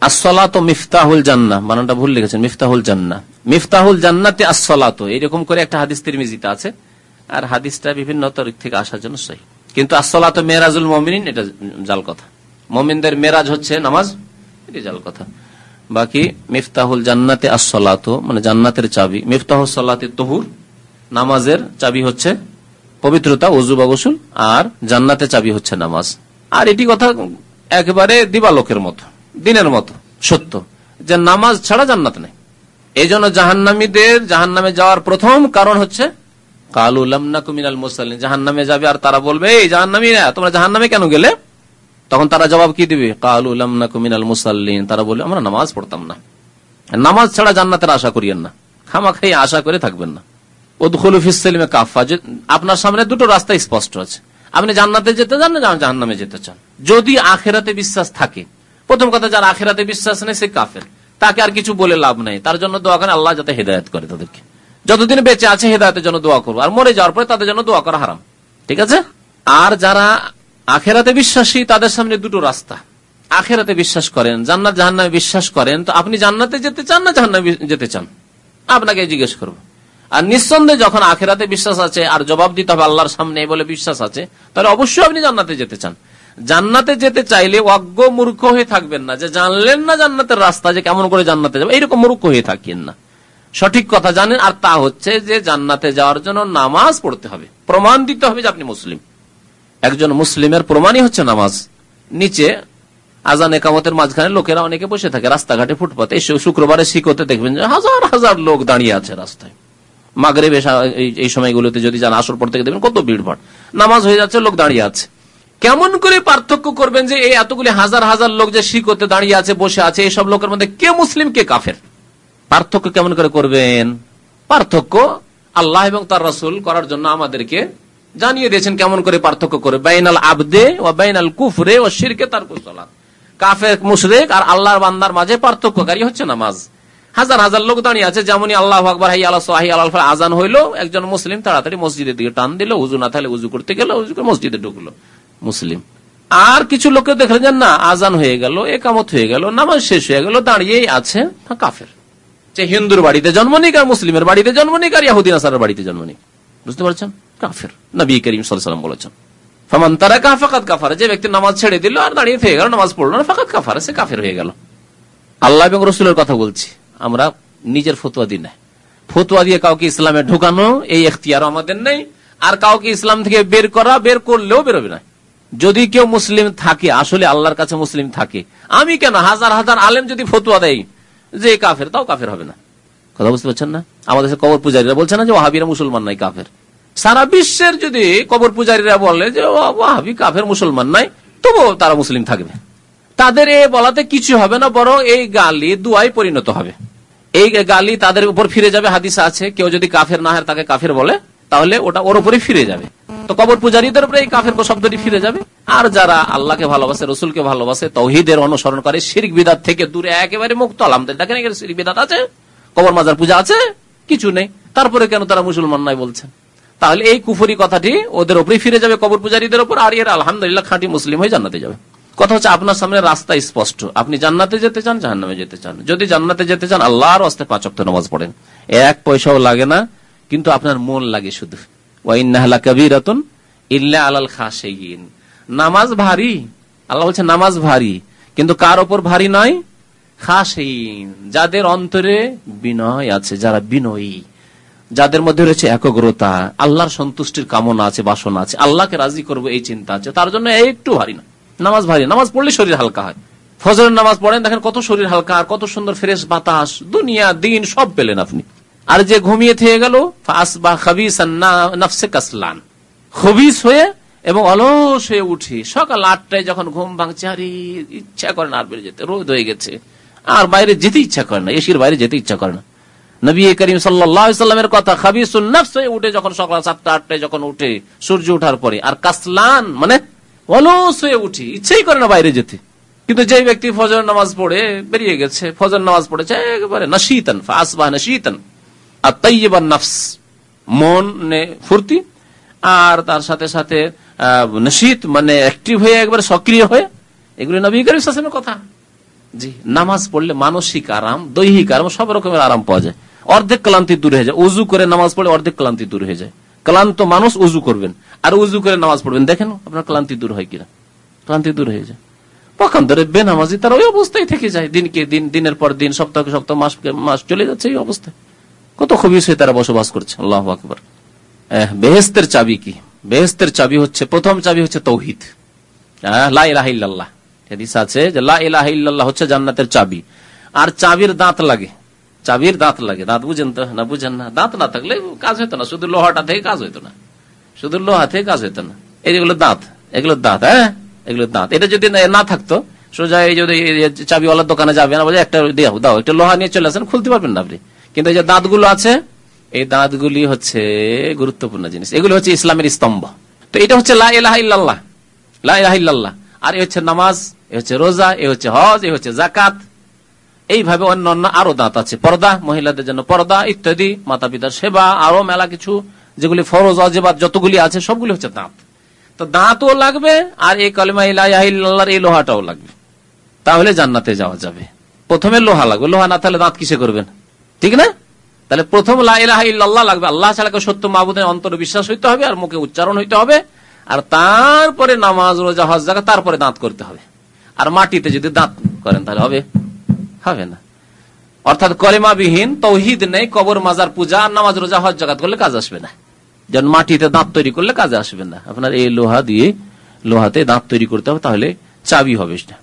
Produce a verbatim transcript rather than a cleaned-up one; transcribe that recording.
আসসালাতু মিফতাহুল জান্নাহ, বানানটা ভুল লিখেছেন, মিফতাহুল জান্নাহ, মিফতাহুল জান্নাতি আসসালাতু, এরকম করে একটা হাদিস তিরমিজিতে আছে। আর হাদিসটা বিভিন্ন তরিক থেকে আসার জন্য সহিহ, কিন্তু আসসালাতু মেরাজুল মুমিনিন এটা জাল কথা। মুমিনদের মেরাজ হচ্ছে নামাজ, এটা জাল কথা। বাকি মিফতাহুল জান্নাতি আসসালাতু মানে জান্নাতের চাবি, মিফতাহুস সালাতি তুহুর, নামাজের চাবি হচ্ছে পবিত্রতা, ওযু বা গোসল, আর জান্নাতের চাবি হচ্ছে নামাজ। আর এটি কথা একেবারে দিবালোকের মতো, দিনের মতো সত্য, যে নামাজ ছাড়া জান্নাত নেই। এই জন্য জাহান্নামীদের জাহান্নামে যাওয়ার প্রথম কারণ হচ্ছে কালু লাম নাকু মিনাল মুসাল্লিন, জাহান্নামে যাবে আর তারা বলবে, এই জাহান্নামীরা তোমরা জাহান্নামে কেন গেলে? তখন তারা জবাব কি দিবে? কালু লাম নাকু মিনাল মুসাল্লিন, তারা বলবে আমরা নামাজ পড়তাম না। নামাজ ছাড়া জান্নাতের আশা করিয়েন না, খামাখাই আশা করে থাকবেন না। উদখুলু ফিস সিলমি কাফা, আপনার সামনে দুটো রাস্তা স্পষ্ট আছে, আপনি জান্নাতে যেতে চান না জাহান্নামে যেতে চান। যদি আখিরাতে বিশ্বাস থাকে, প্রথম কথা যার আখিরাতে বিশ্বাস নেই সে কাফের, তাকে আর কিছু বলে লাভ নাই। তার জন্য দোয়া করেন আল্লাহ যাতে হেদায়েত করে তাদেরকে, যতদিন বেঁচে আছে হেদায়েতের জন্য দোয়া করবো, আর মরে যাওয়ার পরে তাদের জন্য দোয়া করা হারাম, ঠিক আছে? আর যারা আখিরাতে বিশ্বাসী তাদের সামনে দুটো রাস্তা, আখিরাতে বিশ্বাস করেন, জান্নাত জাহান্নামে বিশ্বাস করেন, তো আপনি জান্নাতে যেতে চান না জাহান্নামে যেতে চান, আপনাকে জিজ্ঞেস করবো। আর নিঃসন্দেহে যখন আখিরাতে বিশ্বাস আছে আর জবাব দিতে হবে আল্লাহর সামনে বলে বিশ্বাস আছে, তাহলে অবশ্যই আপনি জান্নাতে যেতে চান। জান্নাতে যেতে চাইলে অজ্ঞ মূর্খ হয়ে থাকবেন না, যে জানলেন না জান্নাতের রাস্তা, যে কেমন করে জান্নাতে যাবে, এইরকম মূর্খ হয়ে থাকেন না, সঠিক কথা জানেন। আর তা হচ্ছে যে জান্নাতে যাওয়ার জন্য নামাজ পড়তে হবে, প্রমাণ দিতে হবে যে আপনি মুসলিম। একজন মুসলিমের প্রমাণই হচ্ছে নামাজ। নিচে আজান একামতের মাঝখানে লোকেরা অনেকে বসে থাকে, রাস্তাঘাটে ফুটপাতে, শুক্রবারে শিখতে দেখবেন যে হাজার হাজার লোক দাঁড়িয়ে আছে রাস্তায়। মাগরিব এই সময়গুলোতে যদি যান, আসর পর থেকে দেখবেন কত ভিড় ভাড়, নামাজ হয়ে যাচ্ছে, লোক দাঁড়িয়ে আছে। কেমন করে পার্থক্য করবেন যে এই এতগুলি হাজার হাজার লোক যে শিখতে দাঁড়িয়ে আছে, বসে আছে, এইসব লোকের মধ্যে কে মুসলিম কে কাফের? পার্থক্য কেমন করে করবেন? পার্থক্য আল্লাহ এবং তার রাসূল করার জন্য আমাদেরকে জানিয়ে দিয়েছেন কেমন করে পার্থক্য করে। বাইনাল আবদে ওয়া বাইনাল কুফরে ওয়া শিরকে তারকুস সালাত, কাফের মুশরিক আর আল্লাহর বান্দার মাঝে পার্থক্যকারী হচ্ছে নামাজ। হাজার হাজার লোক দাঁড়িয়ে আছে, যেমনই আল্লাহু আকবার হাইয়া আলাস সালাহ আলাল ফালাহ আযান হইলো, একজন মুসলিম তাড়াতাড়ি মসজিদের দিকে টান দিল, ওযু না থাকলে ওযু করতে গেল, ওযু করে মসজিদে ঢুকলো, মুসলিম। আর কিছু লোককে দেখলেন যে না, আজান হয়ে গেল, একামত হয়ে গেল, নামাজ শেষ হয়ে গেল, দাঁড়িয়েই আছে, কাফের। যে হিন্দুর বাড়িতে জন্ম নিক আর মুসলিমের বাড়িতে জন্ম নিক আর ইহুদি নাসারার বাড়িতে জন্ম নিক, বুঝতে পারছেন, কাফের। নবী করিম সাল্লাল্লাহু আলাইহি ওয়াসাল্লাম বলেছেন ফামান তারাকা ফাকাদ কাফারা, যে ব্যক্তি নামাজ ছেড়ে দিল আর দাঁড়িয়ে থেকে গেল, নামাজ পড়লো না, ফাকাদ কাফারা, সে কাফের হয়ে গেল। আল্লাহ এবং রাসূলের কথা বলছি, আমরা নিজের ফতোয়া দিই না। ফতোয়া দিয়ে কাউকে ইসলামে ঢোকানো এই এখতিয়ার আমাদের নেই, আর কাউকে ইসলাম থেকে বের করা, বের করলেও বেরোবে না। যদি কেউ মুসলিম থাকে, আসলে আল্লাহর কাছে মুসলিম থাকে, আমি কেন হাজার হাজার আলেম যদি ফতোয়া দেয় যে কাফের, তাও কাফের হবে না। কথা বুঝতে পারছেন না? আমাদের কবর পূজারীরা বলছে না যে ওয়াহাবিরা মুসলমান নাই, কাফের। সারা বিশ্বের যদি কবর পূজারীরা বলে যে ওয়াহাবি কাফের, মুসলমান নাই, তবুও তারা মুসলিম থাকবে, তাদের এ বলাতে কিছু হবে না, বরং এই গালি দুয়ায় পরিণত হবে। এই গালি তাদের উপর ফিরে যাবে। হাদিসে আছে কেউ যদি কাফের না হয় তাকে কাফের বলে, তাহলে ওটা ওর উপরে ফিরে যাবে। তো কবর পূজারীদের উপরে এই কাফের শব্দটি ফিরে যাবে। আর যারা আল্লাহকে ভালোবাসে, রসুলকে ভালোবাসে, তাওহীদের অনুসরণ করে, শিরক বিদআত থেকে দূরে একেবারে মুক্ত, আলহামদুলিল্লাহ, দেখেন এখানে শিরক বিদআত আছে, কবর মাজার পূজা আছে, কিছু নেই, তারপরে কেন তারা মুসলমান নাই বলছেন? তাহলে এই কুফরি কথাটি ওদের উপরে ফিরে যাবে, কবর পূজারীদের উপর, আর এর আলহামদুলিল্লাহ খাঁটি মুসলিম হয়ে জান্নাতে যাবে। কথা হচ্ছে আপনার সামনে রাস্তা স্পষ্ট, আপনি জান্নাতে যেতে চান, জাহান্নামে যেতে চান। যদি জান্নাতে যেতে চান আল্লাহর ওয়াস্তে পাঁচ ওয়াক্ত নামাজ পড়েন, এক পয়সাও লাগে না, কিন্তু আপনার মন লাগে শুধু। ওয়া ইন্নাহা লাকাবীরাতুন ইল্লা আলাল খাশিয়িন, নামাজ ভারী, আল্লাহ বলছেন নামাজ ভারী, কিন্তু কার উপর ভারী নয়? খাশিয়িন, যাদের অন্তরে বিনয় আছে, যারা বিনয়ী, যাদের মধ্যে রয়েছে একাগ্রতা, আল্লাহর সন্তুষ্টির কামনা আছে, বাসনা আছে, আল্লাহকে রাজি করবো এই চিন্তা আছে, তার জন্য একটু ভারী না নামাজ। ভারী নামাজ পড়লে শরীর হালকা হয়। ফজরের নামাজ পড়েন, দেখেন কত শরীর হালকা, আর কত সুন্দর ফ্রেশ বাতাস, দুনিয়া দিন সব পেলেন আপনি। আর যে ঘুমিয়ে থেকে গেল, ফাসবাহ খাবিসান নাফসে কাসলান, খবিস হয়ে এবং অলস হয়ে উঠি, সকাল আটটায় যখন ঘুম ভাঙছে, আরে ইচ্ছা করে না আর বেরিয়ে যেতে, রোদ হয়ে গেছে, আর বাইরে যেতে ইচ্ছা করে না, এসির বাইরে যেতে ইচ্ছা করে না। নবী করিম সাল্লাল্লাহু আলাইহি ওয়াসাল্লামের কথা, খাবিসুন নাফস হয়ে উঠে যখন সকাল সাতটা আটটায় যখন উঠে, সূর্য ওঠার পরে, আর কাসলান মানে অলস হয়ে উঠি, ইচ্ছাই করে না বাইরে যেতে। কিন্তু যে ব্যক্তি ফজর নামাজ পড়ে বেরিয়ে গেছে, ফজর নামাজ পড়েছে একেবারে নাশীতান, ফাসবাহ নাশীতান আর তাইয়িবান নাফস, মনে ফুর্তি, আর তার সাথে সাথে নাশীত মানে অ্যাক্টিভ হয়ে, একবারে সক্রিয় হয়ে, এগুলো নবী করিম সাল্লাল্লাহু আলাইহি ওয়াসাল্লামের কথা। জি, নামাজ পড়লে মানসিক আরাম, দৈহিক আরাম, সব রকমের আরাম পাওয়া যায়। অর্ধেক ক্লান্তি দূর হয়ে যায়। উজু করে নামাজ পড়লে অর্ধেক ক্লান্তি দূর হয়ে যায়। ক্লান্ত মানুষ উজু করবেন আর উজু করে নামাজ পড়বেন, দেখেন আপনার ক্লান্তি দূর হয় কিনা। ক্লান্তি দূর হয়ে যায়। পক্ষান্তরে বেনামাজি তার ওই অবস্থায় থেকে যায়, দিনকে দিন, দিনের পর দিন, সপ্তাহকে সপ্তাহ, মাস মাস চলে যাচ্ছে এই অবস্থায়। কত খবিস হয়ে তারা বসবাস করছে। আল্লাহু আকবার। বেহেশতের চাবি কি? বেহেশতের চাবি হচ্ছে, প্রথম চাবি হচ্ছে তৌহিদ, লা ইলাহা ইল্লাল্লাহ। হাদিস আছে যে লা ইলাহা ইল্লাল্লাহ হচ্ছে জান্নাতের চাবি। আর চাবির দাঁত লাগে, চাবির দাঁত লাগে। দাঁত বুঝেন তো না? বুঝেন না? দাঁত না থাকলে কাজ হইতো না, শুধু লোহাটা থেকে কাজ হইতো না, শুধু লোহা থেকে কাজ হইতো না। এইগুলো দাঁত, এগুলো দাঁত, হ্যাঁ এগুলো দাঁত। এটা যদি না থাকতো, সোজা এই যদি চাবিওয়ালার দোকানে যাবেন, একটা দাও, একটা লোহা নিয়ে চলে আসেন, খুলতে পারবেন না আপনি। কিন্তু এই যে দাঁতগুলো আছে, এই দাঁতগুলি হচ্ছে গুরুত্বপূর্ণ জিনিস, এগুলি হচ্ছে ইসলামের স্তম্ভ। তো এটা হচ্ছে লা ইলাহা ইল্লাল্লাহ, লা ইলাহা ইল্লাল্লাহ। আর এ হচ্ছে নামাজ, এ হচ্ছে রোজা, এ হচ্ছে হজ, এ হচ্ছে জাকাত। এইভাবে অন্য অন্য আরো দাঁত আছে, পর্দা, মহিলাদের জন্য পর্দা ইত্যাদি, মাতা পিতার সেবা, আরো মেলা কিছু যেগুলি ফরজ ওয়াজিবাত যতগুলি আছে সবগুলি হচ্ছে দাঁত। তো দাঁতও লাগবে আর এই কালিমা লা ইলাহা ইল্লাল্লাহর এই লোহাটাও লাগবে, তাহলে জান্নাতে যাওয়া যাবে। প্রথমে লোহা লাগবে, লোহা না তাহলে দাঁত কিসে করবেন, ঠিক না? তাহলে প্রথম লা ইলাহা ইল্লাল্লাহ লাগবে, আল্লাহ ছাড়া কেউ সত্য মাবুদের অন্তরে বিশ্বাস হইতে হবে আর মুখে উচ্চারণ হইতে হবে। আর তারপরে নামাজ, রোজা, হজ, যাকাত, তারপরে দাঁত করতে হবে। আর মাটিতে যদি দাঁত করেন তাহলে হবে হবে না। অর্থাৎ কলেমাবিহীন, তৌহিদ নেই, কবর মাজার পূজা আর নামাজ, রোজা, হজ, জাকাত করলে কাজ আসবে না। যেমন মাটিতে দাঁত তৈরি করলে কাজে আসবে না। আপনার এই লোহা দিয়ে, লোহাতে দাঁত তৈরি করতে হবে, তাহলে চাবি হবে সেটা।